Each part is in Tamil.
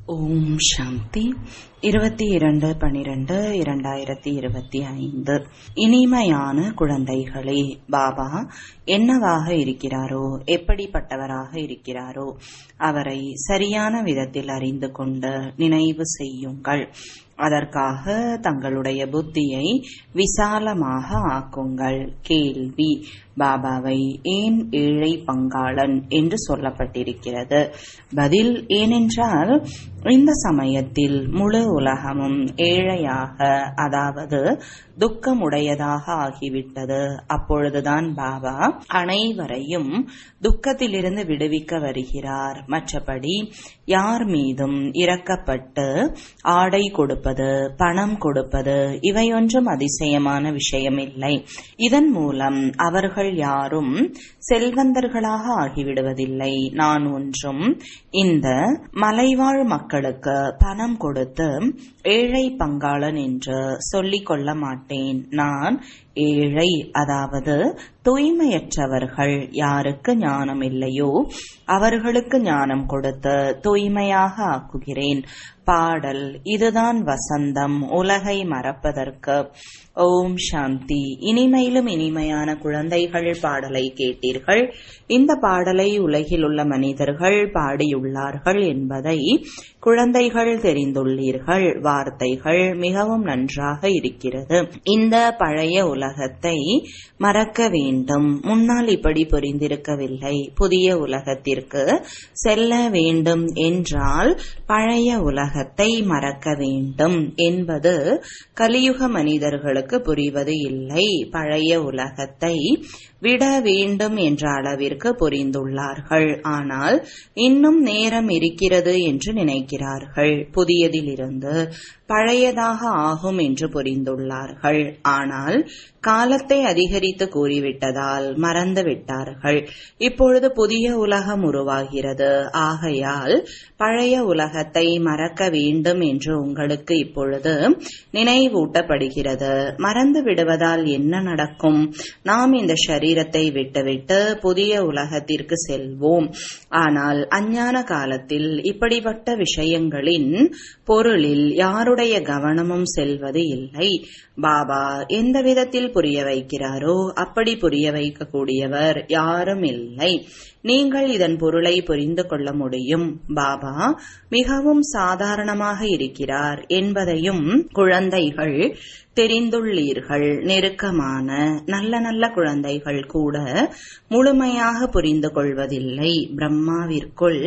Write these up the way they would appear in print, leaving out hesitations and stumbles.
ஓம் சாந்தி 22/12/2025. இனிமையான குழந்தைகளே, பாபா என்னவாக இருக்கிறாரோ, எப்படிப்பட்டவராக இருக்கிறாரோ அவரை சரியான விதத்தில் அறிந்து கொண்டு நினைவு செய்யுங்கள். அதற்காக தங்களுடைய புத்தியை விசாலமாக ஆக்குங்கள். கேள்வி: பாபாவை ஏன் ஏழை பங்காளன் என்று சொல்லப்பட்டிருக்கிறது? பதில்: ஏனென்றால் இந்த சமயத்தில் முழு உலகமும் ஏழையாக, அதாவது துக்கமுடையதாக ஆகிவிட்டது. அப்பொழுதுதான் பாபா அனைவரையும் துக்கத்திலிருந்து விடுவிக்க வருகிறார். மற்றபடி யார் மீதும் இரக்கப்பட்டு ஆடை கொடுப்பது, பணம் கொடுப்பது இவையொன்றும் அதிசயமான விஷயமில்லை. இதன் மூலம் அவர்கள் யாரும் செல்வந்தர்களாக ஆகிவிடுவதில்லை. நான் ஒன்றும் இந்த மலைவாழ் மக்களுக்கு பணம் கொடுத்து ஏழை பங்காளன் என்று சொல்லிக் கொள்ள மாட்டேன். நான் ஏழை, அதாவது தூய்மையற்றவர்கள். யாருக்கு ஞானம் இல்லையோ அவர்களுக்கு ஞானம் கொடுத்து தூய்மையாக ஆக்குகிறேன். பாடல்: இதுதான் வசந்தம் உலகை மறப்பதற்கு. ஓம் சாந்தி. இனிமையிலும் இனிமையான குழந்தைகள், பாடலை கேட்டீர்கள். இந்த பாடலை உலகில் உள்ள மனிதர்கள் பாடியுள்ளார்கள் என்பதை குழந்தைகள் தெரிந்துள்ளீர்கள். வார்த்தைகள் மிகவும் நன்றாக இருக்கிறது. இந்த பழைய உலகத்தை மறக்க வேண்டும். முன்னால் இப்படி புரிந்திருக்கவில்லை. புதிய உலகத்திற்கு செல்ல வேண்டும் என்றால் பழைய உலகத்தை மறக்க வேண்டும் என்பது கலியுக மனிதர்களுக்கு புரிவது இல்லை. பழைய உலகத்தை விட வேண்டும் என்ற அளவிற்கு புரிந்துள்ளார்கள். ஆனால் இன்னும் நேரம் இருக்கிறது என்று நினைக்கிறார்கள். புதியதிலிருந்து பழையதாக ஆகும் என்று புரிந்துள்ளார்கள். ஆனால் காலத்தை அதிகரித்து கூறிவிட்டதால் மறந்து விட்டார்கள். இப்பொழுது புதிய உலகம் உருவாகிறது. ஆகையால் பழைய உலகத்தை மறக்க வேண்டும் என்று உங்களுக்கு இப்பொழுது நினைவூட்டப்படுகிறது. மறந்து விடுவதால் என்ன நடக்கும்? நாம் இந்த சரீரத்தை விட்டுவிட்டு புதிய உலகத்திற்கு செல்வோம். ஆனால் அஞ்ஞான காலத்தில் இப்படிப்பட்ட விஷயங்களின் பொருளில் யாருடைய கவனமும் செல்வது இல்லை. பாபா எந்த விதத்தில் புரிய வைக்கிறாரோ அப்படி புரிய வைக்கக்கூடியவர் யாரும் இல்லை. நீங்கள் இதன் பொருளை புரிந்து கொள்ள முடியும். பாபா மிகவும் சாதாரணமாக இருக்கிறார் என்பதையும் குழந்தைகள் தெரிந்துள்ளீர்கள். நெருக்கமான நல்ல நல்ல குழந்தைகள் கூட முழுமையாக புரிந்து கொள்வதில்லை. பிரம்மாவிற்குள்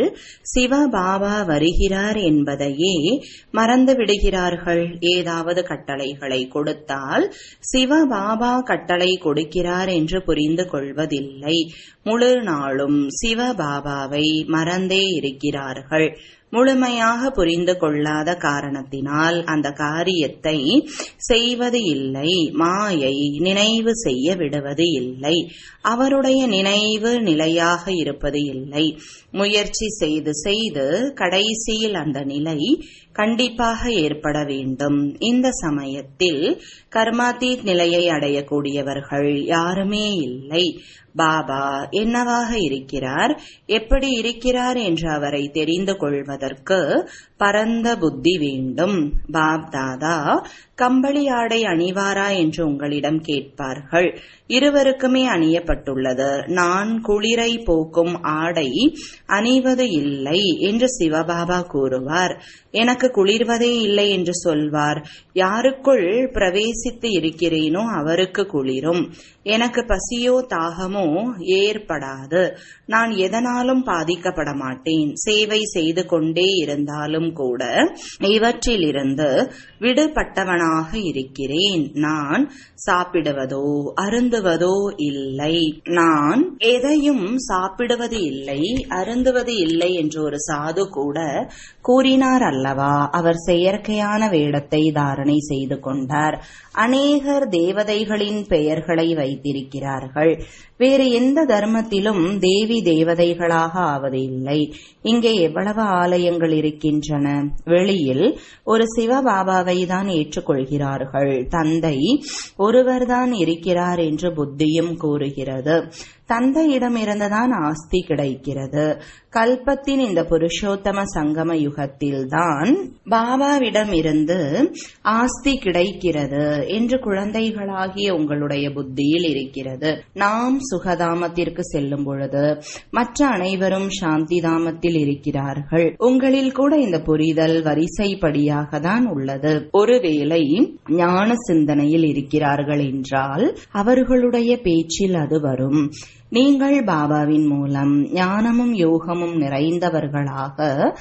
சிவபாபா வருகிறார் என்பதையே மறந்து விடுகிறார்கள். ஏதாவது கட்டளைகளை கொடுத்தால் சிவபாபா கட்டளை கொடுக்கிறார் என்று புரிந்து கொள்வதில்லை. முழு நாளும் சிவபாபாவை மறந்தே இருக்கிறார்கள். முழுமையாக புரிந்து கொள்ளாத காரணத்தினால் அந்த காரியத்தை செய்வது இல்லை. மாயை நினைவு செய்ய விடுவது இல்லை. அவருடைய நினைவு நிலையாக இருப்பது இல்லை. முயற்சி செய்து செய்து கடைசியில் அந்த நிலை கண்டிப்பாக ஏற்பட வேண்டும். இந்த சமயத்தில் கர்மாதீத் நிலையை அடையக்கூடியவர்கள் யாருமே இல்லை. பாபா என்னவாக இருக்கிறார், எப்படி இருக்கிறார் என்று அவரை தெரிந்து கொள்வதற்கு பரந்த புத்தி வேண்டும். பாப் தாதா கம்பளி ஆடை அணிவாரா என்று உங்களிடம் கேட்பார்கள். இருவருக்குமே அணியப்பட்டுள்ளது. நான் குளிரை போக்கும் ஆடை அணிவது இல்லை என்று சிவபாபா கூறுவார். எனக்கு குளிர்வதே இல்லை என்று சொல்வார். யாருக்குள் பிரவேசித்து இருக்கிறேனோ அவருக்கு குளிரும். எனக்கு பசியோ தாகமோ ஏற்படாது. நான் எதனாலும் பாதிக்கப்பட மாட்டேன். சேவை செய்து கொண்டே இருந்தாலும் கூட இவற்றிலிருந்து விடுபட்டவனாக இருக்கிறேன். நான் சாப்பிடுவதோ அருந்துவதோ இல்லை. நான் எதையும் சாப்பிடுவது இல்லை, அருந்துவது இல்லை என்று ஒரு சாது கூட கூறினார் அல்லவா? அவர் செயற்கையான வேடத்தை தாரணை செய்து கொண்டார். அநேகர் தேவதைகளின் பெயர்களை வைத்திருக்கிறார்கள். வேறு எந்த தர்மத்திலும் தேவி தேவதைகளாக ஆவது இல்லை. இங்கே எவ்வளவு ஆலயங்கள் இருக்கின்றன. வெளியில் ஒரு சிவபாபாவை தான் ஏற்றுக்கொள்கிறார்கள். தந்தை ஒருவர்தான் இருக்கிறார் என்று புத்தியும் கூறுகிறது. தந்தையிடமிருந்துதான் ஆஸ்தி கிடைக்கிறது. கல்பத்தின் இந்த புருஷோத்தம சங்கம யுகத்தில்தான் பாபாவிடம் இருந்து ஆஸ்தி கிடைக்கிறது என்று குழந்தைகளாகிய உங்களுடைய புத்தியில் இருக்கிறது. நாம் சுகதாமத்திற்கு செல்லும் பொழுது மற்ற அனைவரும் சாந்தி தாமத்தில் இருக்கிறார்கள். உங்களில் கூட இந்த புரிதல் வரிசைப்படியாக தான் உள்ளது. ஒருவேளை ஞான சிந்தனையில் இருக்கிறார்கள் என்றால் அவர்களுடைய பேச்சில் அது வரும். நீங்கள் பாபாவின் மூலம் ஞானமும் யோகமும் நிறைந்தவர்களாக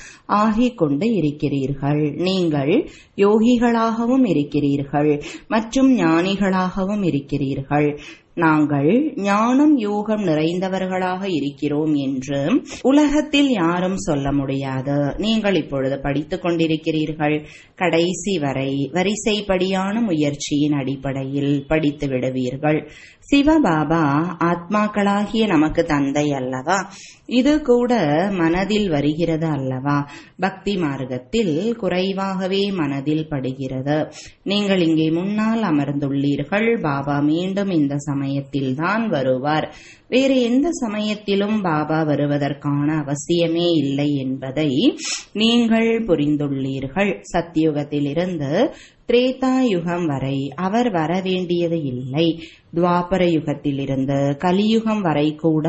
ஆகிக் கொண்டு இருக்கிறீர்கள். நீங்கள் யோகிகளாகவும் இருக்கிறீர்கள் மற்றும் ஞானிகளாகவும் இருக்கிறீர்கள். நாங்கள் ஞானம் யோகம் நிறைந்தவர்களாக இருக்கிறோம் என்று உலகத்தில் யாரும் சொல்ல முடியாது. நீங்கள் இப்பொழுது படித்துக் கொண்டிருக்கிறீர்கள். கடைசி வரை வரிசைப்படியான முயற்சியின் அடிப்படையில் படித்து விடுவீர்கள். சிவபாபா ஆத்மாக்களாகிய நமக்கு தந்தை அல்லவா? இது கூட மனதில் வருகிறது அல்லவா? பக்தி மார்க்கத்தில் குறைவாகவே மனதில் படுகிறது. நீங்கள் இங்கே முன்னால் அமர்ந்துள்ளீர்கள். பாபா மீண்டும் இந்த சமயத்தில் தான் வருவார். வேறு எந்த சமயத்திலும் பாபா வருவதற்கான அவசியமே இல்லை என்பதை நீங்கள் புரிந்துள்ளீர்கள். சத்தியுகத்திலிருந்து திரேதா யுகம் வரை அவர் வர வேண்டியது இல்லை. துவாபர யுகத்திலிருந்து கலியுகம் வரை கூட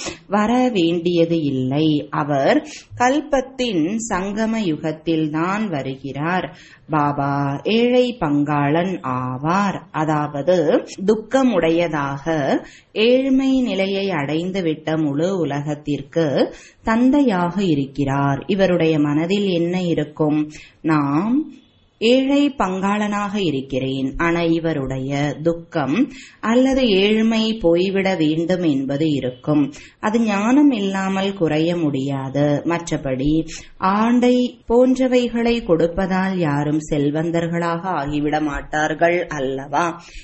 வர வேண்டியது இல்லை. அவர் கல்பத்தின் சங்கம யுகத்தில்தான் வருகிறார். பாபா ஏழை பங்காளன் ஆவார். அதாவது துக்கமுடையதாக ஏழ்மை நிலையை அடைந்துவிட்ட முழு உலகத்திற்கு தந்தையாக இருக்கிறார். இவருடைய மனதில் என்ன இருக்கும்? நாம் ஏழை பங்காளனாக இருக்கிறேன், ஆனால் இவருடைய துக்கம் அல்லது ஏழ்மை போய்விட வேண்டும் என்பது இருக்கும். அது ஞானம் இல்லாமல் குறைய முடியாது. மற்றபடி ஆண்டை போன்றவைகளை கொடுப்பதால் யாரும் செல்வந்தர்களாக ஆகிவிட மாட்டார்கள் அல்லவா?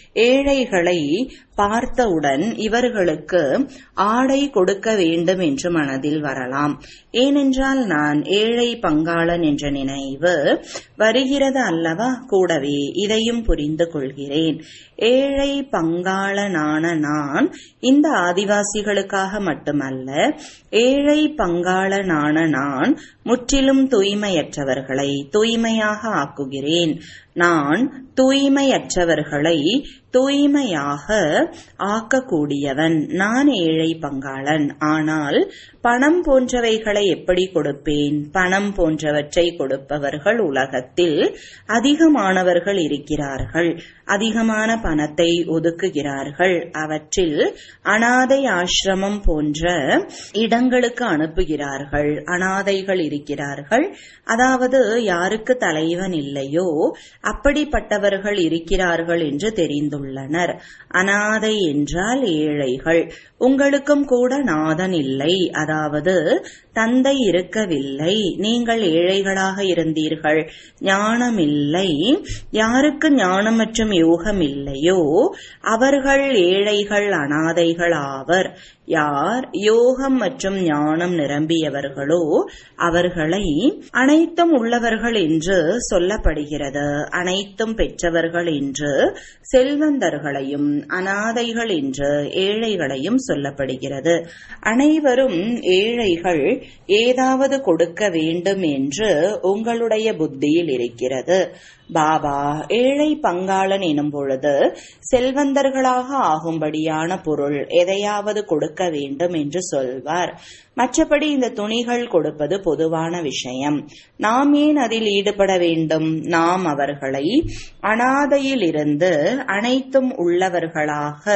ஏழைகளை பார்த்தவுடன் இவர்களுக்கு ஆடை கொடுக்க வேண்டும் என்று மனதில் வரலாம். ஏனென்றால் நான் ஏழை பங்காளன் என்ற நினைவு வருகிறது அல்லவா? கூடவே இதையும் புரிந்து கொள்கிறேன். ஏழை பங்காளனான நான் இந்த ஆதிவாசிகளுக்காக மட்டுமல்ல, ஏழை பங்காளனான நான் முற்றிலும் தூய்மையற்றவர்களை தூய்மையாக ஆக்குகிறேன். நான் தூய்மையற்றவர்களை தூய்மையாக ஆக்கக்கூடியவன். நான் ஏழை பங்காளன். ஆனால் பணம் போன்றவைகளை எப்படி கொடுப்பேன்? பணம் போன்றவற்றை கொடுப்பவர்கள் உலகத்தில் அதிகமானவர்கள் இருக்கிறார்கள். அதிகமான பணத்தை ஒதுக்குகிறார்கள். அவற்றில் அனாதை ஆசிரமம் போன்ற இடங்களுக்கு அனுப்புகிறார்கள். அனாதைகள் இருக்கிறார்கள். அதாவது யாருக்கு தலைவன் இல்லையோ அப்படிப்பட்டவர்கள் இருக்கிறார்கள் என்று தெரிந்துள்ளனர். அனாதை என்றால் ஏழைகள். உங்களுக்கும் கூட நாதன் இல்லை, அதாவது தந்தை இருக்கவில்லை. நீங்கள் ஏழைகளாக இருந்தீர்கள். ஞானமில்லை. யாருக்கு ஞானம் மற்றும் யோகம் இல்லையோ அவர்கள் ஏழைகள், அனாதைகள் ஆவர். யார் யோகம் மற்றும் ஞானம் நிரம்பியவர்களோ அவர்களை அனைத்தும் உள்ளவர்கள் என்று சொல்லப்படுகிறது. அனைத்தும் பெற்றவர்கள் என்று செல்வந்தர்களையும் அனாதைகள் என்று ஏழைகளையும் சொல்லப்படுகிறது. அனைவரும் ஏழைகள், ஏதாவது கொடுக்க வேண்டும் என்று உங்களுடைய புத்தியில் இருக்கிறது. பாபா ஏழை பங்காளன் எனும் பொழுது செல்வந்தர்களாக ஆகும்படியான பொருள் எதையாவது கொடுக்க வேண்டும் என்று சொல்வார். மற்றபடி இந்த துணிகள் கொடுப்பது பொதுவான விஷயம். நாம் ஏன் அதில் ஈடுபட வேண்டும்? நாம் அவர்களை அனாதையிலிருந்து அனைத்தும் உள்ளவர்களாக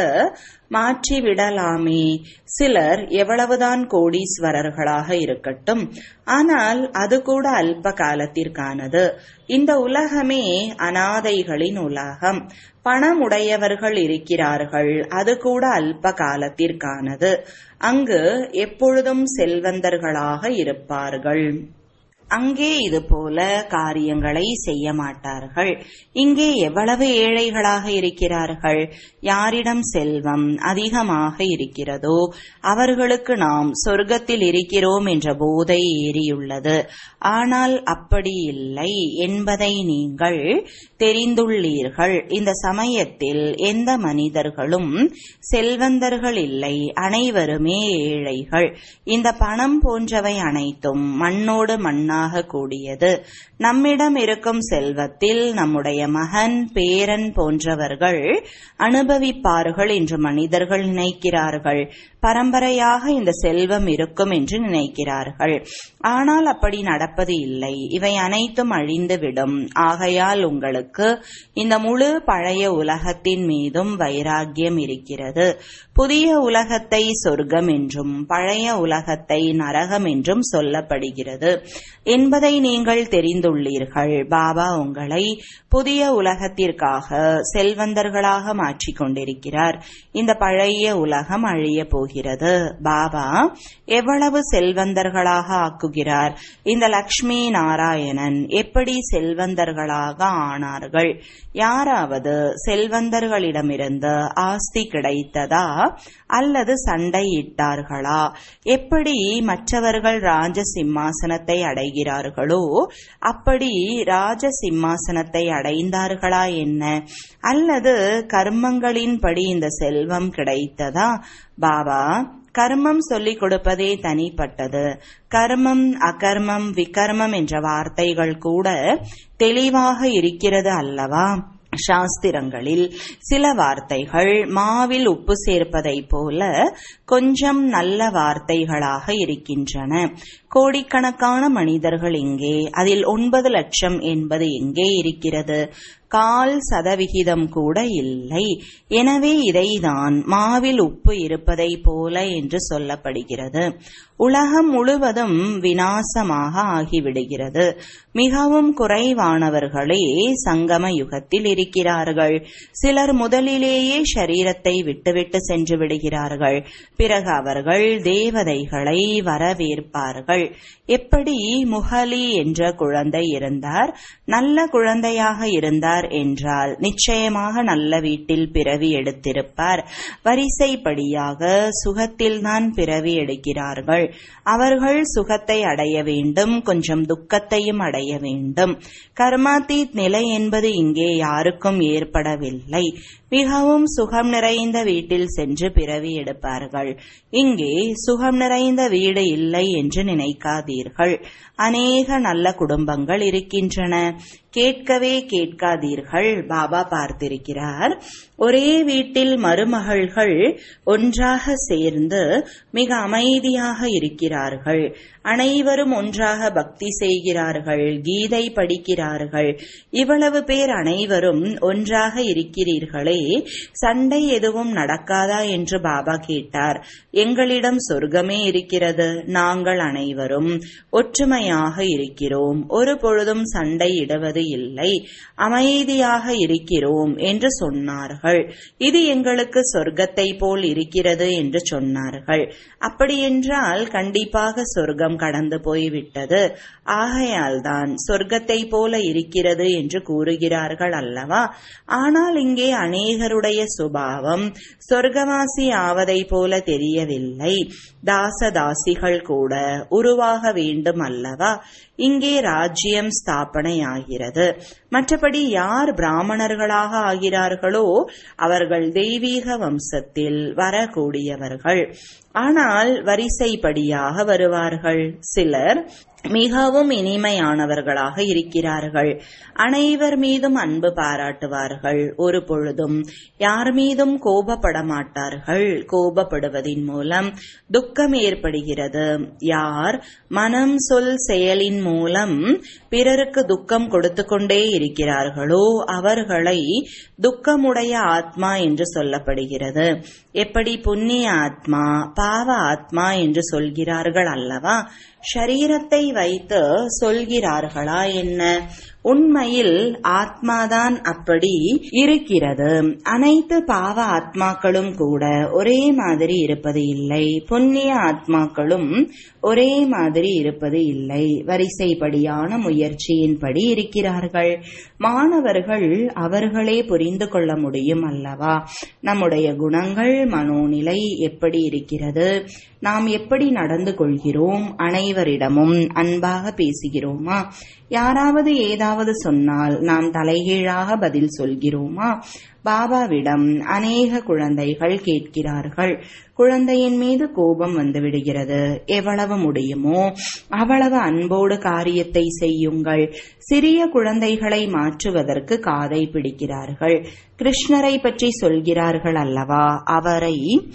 மாற்றிவிடலாமே. சிலர் எவ்வளவுதான் கோடீஸ்வரர்களாக இருக்கட்டும், ஆனால் அது கூட அல்ப காலத்திற்கானது. இந்த உலகமே அனாதைகளின் உலகம். பணமுடையவர்கள் இருக்கிறார்கள், அது கூட அல்ப காலத்திற்கானது. அங்கு எப்பொழுதும் செல்வந்தர்களாக இருப்பார்கள். அங்கே இது போல காரியங்களை செய்ய மாட்டார்கள். இங்கே எவ்வளவு ஏழைகளாக இருக்கிறார்கள். யாரிடம் செல்வம் அதிகமாக இருக்கிறதோ அவர்களுக்கு நாம் சொர்க்கத்தில் இருக்கிறோம் என்ற போதை ஏறியுள்ளது. ஆனால் அப்படி இல்லை என்பதை நீங்கள் தெரிந்துள்ளீர்கள். இந்த சமயத்தில் எந்த மனிதர்களும் செல்வந்தர்கள் இல்லை, அனைவருமே ஏழைகள். இந்த பணம் போன்றவை அனைத்தும் மண்ணோடு மண்ணாக கூடியது. நம்மிடம் இருக்கும் செல்வத்தில் நம்முடைய மகன், பேரன் போன்றவர்கள் அனுபவிப்பார்கள் என்று மனிதர்கள் நினைக்கிறார்கள். பரம்பரையாக இந்த செல்வம் இருக்கும் என்று நினைக்கிறார்கள். ஆனால் அப்படி நடப்பது இல்லை. இவை அனைத்தும் அழிந்துவிடும். ஆகையால் உங்களுக்கு இந்த முழு பழைய உலகத்தின் மீதும் வைராக்கியம் இருக்கிறது. புதிய உலகத்தை சொர்க்கம் என்றும் பழைய உலகத்தை நரகம் என்றும் சொல்லப்படுகிறது என்பதை நீங்கள் தெரிந்துள்ளீர்கள். பாபா உங்களை புதிய உலகத்திற்காக செல்வந்தர்களாக மாற்றிக் கொண்டிருக்கிறார். இந்த பழைய உலகம் அழிய போகிறது. பாபா எவ்வளவு செல்வந்தர்களாக ஆக்குகிறார். இந்த லக்ஷ்மி நாராயணன் எப்படி செல்வந்தர்களாக ஆனார்கள்? யாராவது செல்வந்தர்களிடமிருந்து ஆஸ்தி கிடைத்ததா அல்லது சண்டையிட்டார்களா? எப்படி மற்றவர்கள் ராஜ சிம்மாசனத்தை அடைகிறார்களோ அப்படி ராஜ சிம்மாசனத்தை அடைந்தார்களா என்ன? அல்லது கர்மங்களின்படி இந்த செல்வம் கிடைத்ததா? பாபா கர்மம் சொல்லிக் கொடுப்பதே தனிப்பட்டது. கர்மம், அகர்மம், விகர்மம் என்ற வார்த்தைகள் கூட தெளிவாக இருக்கிறது அல்லவா? சாஸ்திரங்களில் சில வார்த்தைகள் மாவில் உப்பு சேர்ப்பதைப் போல கொஞ்சம் நல்ல வார்த்தைகளாக இருக்கின்றன. கோடிக்கணக்கான மனிதர்கள் எங்கே? அதில் 9 லட்சம் என்பது எங்கே இருக்கிறது? 0.25% கூட இல்லை. எனவே இதைதான் மாவில் உப்பு இருப்பதை போல என்று சொல்லப்படுகிறது. உலகம் முழுவதும் விநாசமாக ஆகிவிடுகிறது. மிகவும் குறைவானவர்களே சங்கம யுகத்தில் இருக்கிறார்கள். சிலர் முதலிலேயே ஷரீரத்தை விட்டுவிட்டு சென்று விடுகிறார்கள். பிறகு அவர்கள் தேவதைகளை வரவேற்பார்கள். எப்படி முகலி என்ற குழந்தை இருந்தார்? நல்ல குழந்தையாக இருந்தார் என்றால் நிச்சயமாக நல்ல வீட்டில் பிறவி எடுத்திருப்பார். வரிசைப்படியாக சுகத்தில்தான் பிறவி எடுக்கிறார்கள். அவர்கள் சுகத்தை அடைய வேண்டும், கொஞ்சம் துக்கத்தையும் அடைய வேண்டும். கர்மாதீத் நிலை என்பது இங்கே யாருக்கும் ஏற்படவில்லை. மிகவும் சுகம் நிறைந்த வீட்டில் சென்று பிறவி எடுப்பார்கள். இங்கே சுகம் நிறைந்த வீடு இல்லை என்று நினைக்காதீர்கள். அநேக நல்ல குடும்பங்கள் இருக்கின்றன. கேட்கவே கேட்காதீர்கள். பாபா பார்த்திருக்கிறார். ஒரே வீட்டில் மருமகள்கள் ஒன்றாக சேர்ந்து மிக அமைதியாக இருக்கிறார்கள். அனைவரும் ஒன்றாக பக்தி செய்கிறார்கள், கீதை படிக்கிறார்கள். இவ்வளவு பேர் அனைவரும் ஒன்றாக இருக்கிறீர்களே, சண்டை எதுவும் நடக்காதா என்று பாபா கேட்டார். எங்களிடம் சொர்க்கமே இருக்கிறது. நாங்கள் அனைவரும் ஒற்றுமையாக இருக்கிறோம். ஒரு பொழுதும் சண்டை இடுவது இல்லை. அமைதியாக இருக்கிறோம் என்று சொன்னார்கள். இது எங்களுக்கு சொர்க்கத்தை போல் இருக்கிறது என்று சொன்னார்கள். அப்படியென்றால் கண்டிப்பாக சொர்க்கம் கடந்து போய்விட்டது. ஆகையால்தான் சொர்க்கத்தை போல இருக்கிறது என்று கூறுகிறார்கள் அல்லவா? ஆனால் இங்கே அநேகருடைய சுபாவம் சொர்க்கவாசி ஆவதை போல தெரியவில்லை. தாசதாசிகள் கூட உருவாக வேண்டும் அல்லவா? இங்கே ராஜ்யம் ஸ்தாபனை ஆகிறது. மற்றபடி யார் பிராமணர்களாக ஆகிறார்களோ அவர்கள் தெய்வீக வம்சத்தில் வரக்கூடியவர்கள். ஆனால் வரிசைப்படியாக வருவார்கள். சிலர் மிகவும் இனிமையானவர்களாக இருக்கிறார்கள். அனைவர் மீதும் அன்பு பாராட்டுவார்கள். ஒரு பொழுதும் யார் மீதும் கோபப்பட மாட்டார்கள். கோபப்படுவதின் மூலம் துக்கம் ஏற்படுகிறது. யார் மனம், சொல், செயலின் மூலம் பிறருக்கு துக்கம் கொடுத்து கொண்டே இருக்கிறார்களோ அவர்களை துக்கமுடைய ஆத்மா என்று சொல்லப்படுகிறது. எப்படி புண்ணிய ஆத்மா, பாவ ஆத்மா என்று சொல்கிறார்கள் அல்லவா? ஷரீரத்தை வைத்து சொல்கிறார்களா என்ன? உண்மையில் ஆத்மாதான் அப்படி இருக்கிறது. அனைத்து பாவ ஆத்மாக்களும் கூட ஒரே மாதிரி இருப்பது இல்லை. புண்ணிய ஆத்மாக்களும் ஒரே மாதிரி இருப்பது இல்லை. வரிசைப்படியான முயற்சியின்படி இருக்கிறார்கள். மாணவர்கள் அவர்களே புரிந்து கொள்ள முடியும் அல்லவா? நம்முடைய குணங்கள், மனோநிலை எப்படி இருக்கிறது, நாம் எப்படி நடந்து கொள்கிறோம், அனைவரிடமும் அன்பாக பேசுகிறோமா, யாராவது ஏதாவது சொன்னால் நாம் தலைகீழாக பதில் சொல்கிறோமா? பாபாவிடம் அநேக குழந்தைகள் கேட்கிறார்கள். குழந்தையின் மீது கோபம் வந்துவிடுகிறது. எவ்வளவு முடியுமோ அவ்வளவு அன்போடு காரியத்தை செய்யுங்கள். சிறிய குழந்தைகளை மாற்றுவதற்கு காதை பிடிக்கிறார்கள். கிருஷ்ணரை பற்றி சொல்கிறார்கள் அல்லவா, அவரை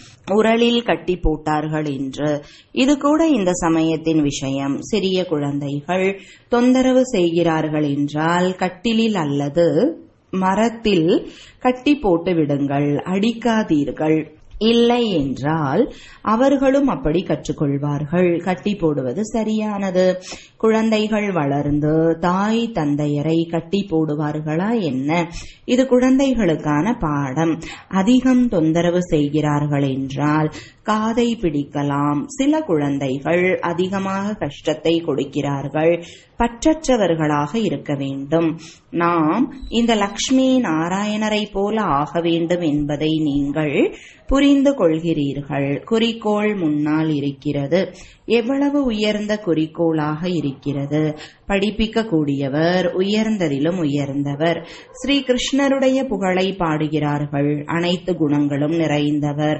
உரலில் கட்டி போட்டார்கள் என்று. இது கூட இந்த சமயத்தின் விஷயம். சிறிய குழந்தைகள் தொந்தரவு செய்கிறார்கள் என்றால் கட்டிலில் அல்லது மரத்தில் கட்டி போட்டு விடுங்கள், அடிக்காதீர்கள். இல்லை என்றால் அவர்களும் அப்படி கற்றுக்கொள்வார்கள். கட்டி போடுவது சரியானது. குழந்தைகள் வளர்ந்து தாய் தந்தையரை கட்டி போடுவார்களா என்ன? இது குழந்தைகளுக்கான பாடம். அதிகம் தொந்தரவு செய்கிறார்கள் என்றால் காதை பிடிக்கலாம். சில குழந்தைகள் அதிகமாக கஷ்டத்தை கொடுக்கிறார்கள். பற்றற்றவர்களாக இருக்க வேண்டும். நாம் இந்த லக்ஷ்மி நாராயணரை போல ஆக வேண்டும் என்பதை நீங்கள் புரிந்து கொள்கிறீர்கள். குறிக்கோள் முன்னால் இருக்கிறது. எவ்வளவு உயர்ந்த குறிக்கோளாக இருக்கிறது. படிப்பிக்க கூடியவர், உயர்ந்ததிலும் உயர்ந்தவர். ஸ்ரீ கிருஷ்ணருடைய புகழை பாடுகிறார்கள். அனைத்து குணங்களும் நிறைந்தவர்,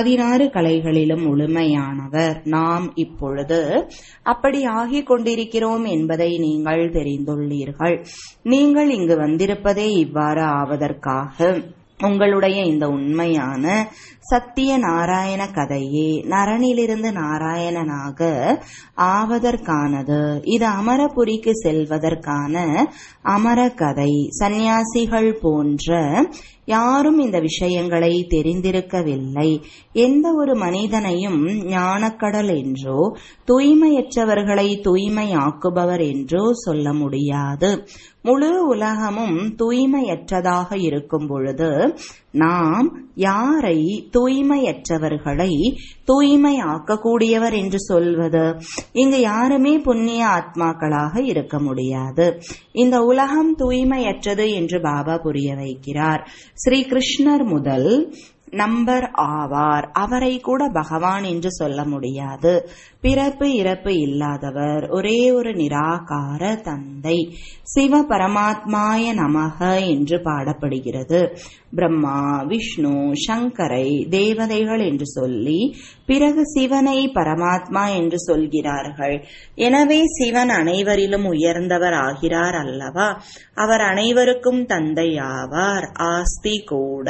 16 கலைகளிலும் முழுமையானவர். நாம் இப்பொழுது அப்படி ஆகிக் கொண்டிருக்கிறோம் என்பதை நீங்கள் தெரிந்துள்ளீர்கள். நீங்கள் இங்கு வந்திருப்பதே இவ்வாறு ஆவதற்காக. உங்களுடைய இந்த உண்மையான சத்திய நாராயண கதையே நரனிலிருந்து நாராயணனாக ஆவதற்கானது. இது அமரபுரிக்கு செல்வதற்கான அமர கதை. சந்நியாசிகள் போன்ற யாரும் இந்த விஷயங்களை தெரிந்திருக்கவில்லை. எந்த ஒரு மனிதனையும் ஞானக்கடல் என்றோ தூய்மையற்றவர்களை தூய்மையாக்குபவர் என்றோ சொல்ல முடியாது. முழு உலகமும் தூய்மையற்றதாக இருக்கும் பொழுது நாம் யாரை தூய்மையற்றவர்களை தூய்மையாக்கக்கூடியவர் என்று சொல்வது? இங்கு யாருமே புண்ணிய ஆத்மாக்களாக இருக்க முடியாது. இந்த உலகம் தூய்மையற்றது என்று பாபா புரிய வைக்கிறார். ஸ்ரீ கிருஷ்ணர் முதல் நம்பர் ஆவார். அவரை கூட பகவான் என்று சொல்ல முடியாது. பிறப்பு இறப்பு இல்லாதவர், ஒரே ஒரு நிராகார தந்தை. சிவ பரமாத்மாய நமக என்று பாடப்படுகிறது. பிரம்மா, விஷ்ணு, சங்கரை தேவதைகள் என்று சொல்லி பிறகு சிவனை பரமாத்மா என்று சொல்கிறார்கள். எனவே சிவன் அனைவரிலும் உயர்ந்தவர் ஆகிறார் அல்லவா? அவர் அனைவருக்கும் தந்தை ஆவார். ஆஸ்தி கூட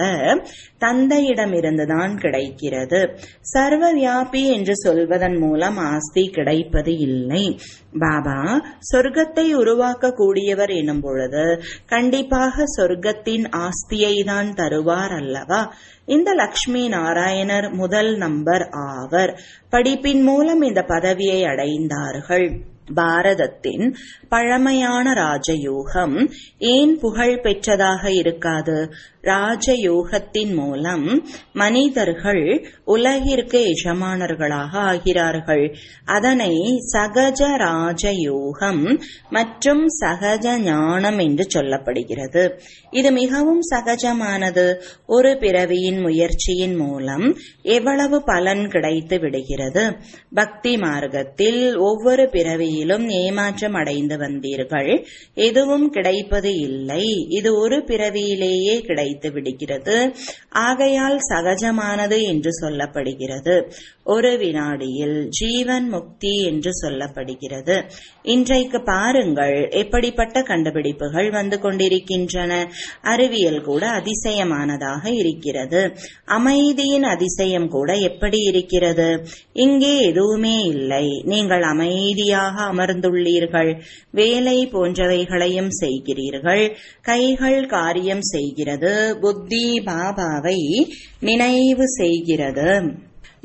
தந்தையிடமிருந்துதான் கிடைக்கிறது. சர்வ வியாபி என்று சொல்வதன் மூலம் ஆஸ்தி கிடைப்பது இல்லை. பாபா சொர்க்கத்தை உருவாக்க கூடியவர் எனும் பொழுது கண்டிப்பாக சொர்க்கத்தின் ஆஸ்தியை தான் தருவார் அல்லவா? இந்த லக்ஷ்மி நாராயணர் முதல் நம்பர் ஆவர். படிப்பின் மூலம் இந்த பதவியை அடைந்தார்கள். பாரதத்தின் பழமையான ராஜயோகம் ஏன் புகழ் பெற்றதாக இருக்காது? ராஜயோகத்தின் மூலம் மனிதர்கள் உலகிற்கு எஜமானர்களாக ஆகிறார்கள். அதனை சகஜ ராஜயோகம் மற்றும் சகஜ ஞானம் என்று சொல்லப்படுகிறது. இது மிகவும் சகஜமானது. ஒரு பிறவியின் முயற்சியின் மூலம் எவ்வளவு பலன் கிடைத்து விடுகிறது. பக்தி மார்க்கத்தில் ஒவ்வொரு பிறவியிலும் ஏமாற்றம் அடைந்து வந்தீர்கள். எதுவும் கிடைப்பது இல்லை. இது ஒரு பிறவியிலேயே கிடைத்து விடுகிறது. ஆகையால் சகஜமானது என்று சொல்லப்படுகிறது. ஒரு வினாடியில் ஜீவன் முக்தி என்று சொல்லப்படுகிறது. இன்றைக்கு பாருங்கள் எப்படிப்பட்ட கண்டுபிடிப்புகள் வந்து கொண்டிருக்கின்றன. அறிவியல் கூட அதிசயமானதாக இருக்கிறது. அமைதியின் அதிசயம் கூட எப்படி இருக்கிறது? இங்கே எதுவுமே இல்லை. நீங்கள் அமைதியாக அமர்ந்துள்ளீர்கள். வேலை போன்றவைகளையும் செய்கிறீர்கள். கைகள் காரியம் செய்கிறது. புத்தி பாபாவை நினைவு செய்கிறது.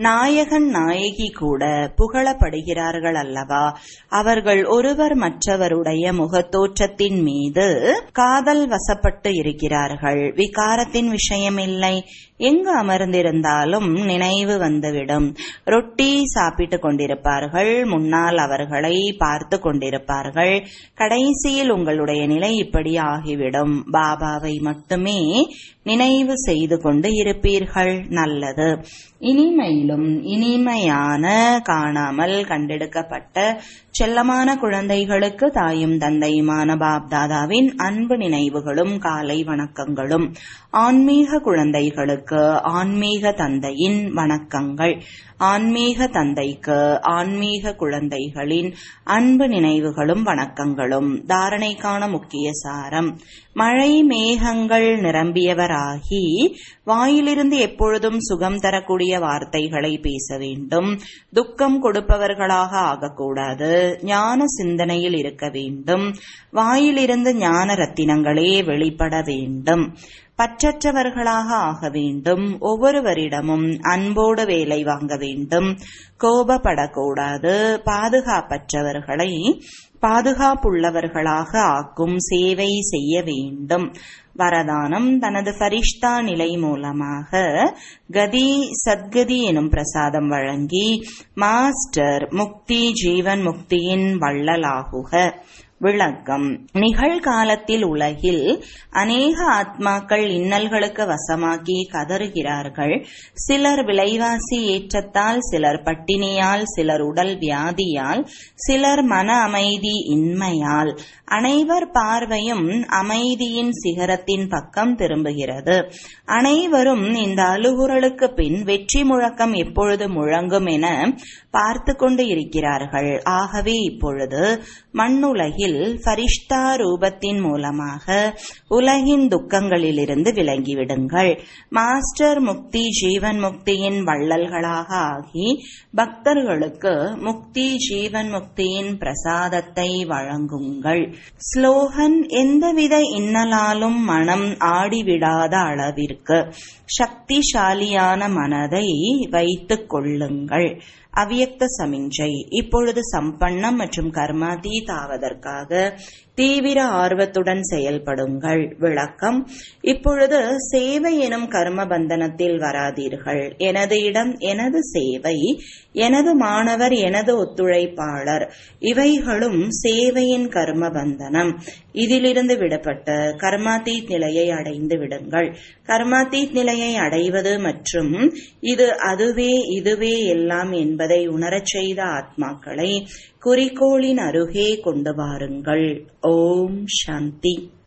நாயகன் நாயகி கூட புகழப்படுகிறார்கள் அல்லவா? அவர்கள் ஒருவர் மற்றவருடைய முகத்தோற்றத்தின் மீது காதல் வசப்பட்டு இருக்கிறார்கள். விகாரத்தின் விஷயமில்லை. எங்கு அமர்ந்திருந்தாலும் நினைவு வந்துவிடும். ரொட்டி சாப்பிட்டு கொண்டிருப்பார்கள், முன்னால் அவர்களை பார்த்து கொண்டிருப்பார்கள். கடைசியில் உங்களுடைய நிலை இப்படி ஆகிவிடும். பாபாவை மட்டுமே நினைவு செய்து கொண்டு இருப்பீர்கள். நல்லது. இனிமையிலும் இனிமையான காணாமல் கண்டெடுக்கப்பட்ட செல்லமான குழந்தைகளுக்கு தாயும் தந்தையுமான பாப்தாதாவின் அன்பு நினைவுகளும் காலை வணக்கங்களும். ஆன்மீக குழந்தைகளுக்கு ஆன்மீக தந்தையின் வணக்கங்கள். ஆன்மீக தந்தைக்கு ஆன்மீக குழந்தைகளின் அன்பு நினைவுகளும் வணக்கங்களும். தாரணைக்கான முக்கிய சாரம்: மழை மேகங்கள் நிரம்பியவராகி வாயிலிருந்து எப்பொழுதும் சுகம் தரக்கூடிய வார்த்தைகளை பேச வேண்டும். துக்கம் கொடுப்பவர்களாக ஆகக்கூடாது. ஞான சிந்தனையில் இருக்க வேண்டும். வாயிலிருந்து ஞான ரத்தினங்களே வெளிப்பட வேண்டும். பற்றற்றவர்களாக ஆக வேண்டும். ஒவ்வொருவரிடமும் அன்போடு வேலை வாங்க வேண்டும். கோபப்படக்கூடாது. பாதுகாப்பற்றவர்களை பாதுகாப்புள்ளவர்களாக ஆக்கும் சேவை செய்ய வேண்டும். வரதானம்: தனது ஃபரிஷ்தா நிலை மூலமாக கதி சத்கதி எனும் பிரசாதம் வழங்கி மாஸ்டர் முக்தி ஜீவன் முக்தியின் வள்ளலாகுக. விளக்கம்: நிகழ்காலத்தில் உலகில் அநேக ஆத்மாக்கள் இன்னல்களுக்கு வசமாகி கதறுகிறார்கள். சிலர் விலைவாசி ஏற்றத்தால், சிலர் பட்டினியால், சிலர் உடல் வியாதியால், சிலர் மன அமைதி இன்மையால். அனைவர் பார்வையும் அமைதியின் சிகரத்தின் பக்கம் திரும்புகிறது. அனைவரும் இந்த அழுகுரலுக்கு பின் வெற்றி முழக்கம் எப்பொழுது முழங்கும் என பார்த்து கொண்டு இருக்கிறார்கள். ஆகவே இப்பொழுது மண்ணுலகில் ஃபரிஷ்தா ரூபத்தின் மூலமாக உலகின் துக்கங்களிலிருந்து விலகிவிடுங்கள். மாஸ்டர் முக்தி ஜீவன் முக்தியின் வள்ளல்களாக ஆகி பக்தர்களுக்கு முக்தி ஜீவன் முக்தியின் பிரசாதத்தை வழங்குங்கள். ஸ்லோகன்: எந்தவித இன்னலாலும் மனம் ஆடிவிடாத அளவிற்கு சக்திசாலியான மனதை வைத்துக் கொள்ளுங்கள். அவ்யக்த சமிஞ்சை: இப்பொழுது சம்பன்னம் மற்றும் கர்மாதீத் ஆவதற்காக தீவிர ஆர்வத்துடன் செயல்படுங்கள். விளக்கம்: இப்பொழுது சேவை எனும் கர்ம பந்தனத்தில் வராதீர்கள். எனது இடம், எனது சேவை, எனது மாணவர், எனது ஒத்துழைப்பாளர், இவைகளும் சேவையின் கர்ம பந்தனம். இதிலிருந்து விடுபட்டு கர்மாதீத் நிலையை அடைந்து விடுங்கள். கர்மாதீத் நிலையை அடைவது மற்றும் இது அதுவே இதுவே எல்லாம் என்பதை உணரச் செய்த ஆத்மாக்களை குறிக்கோளின் அருகே கொண்டு வாருங்கள். ஓம் சாந்தி.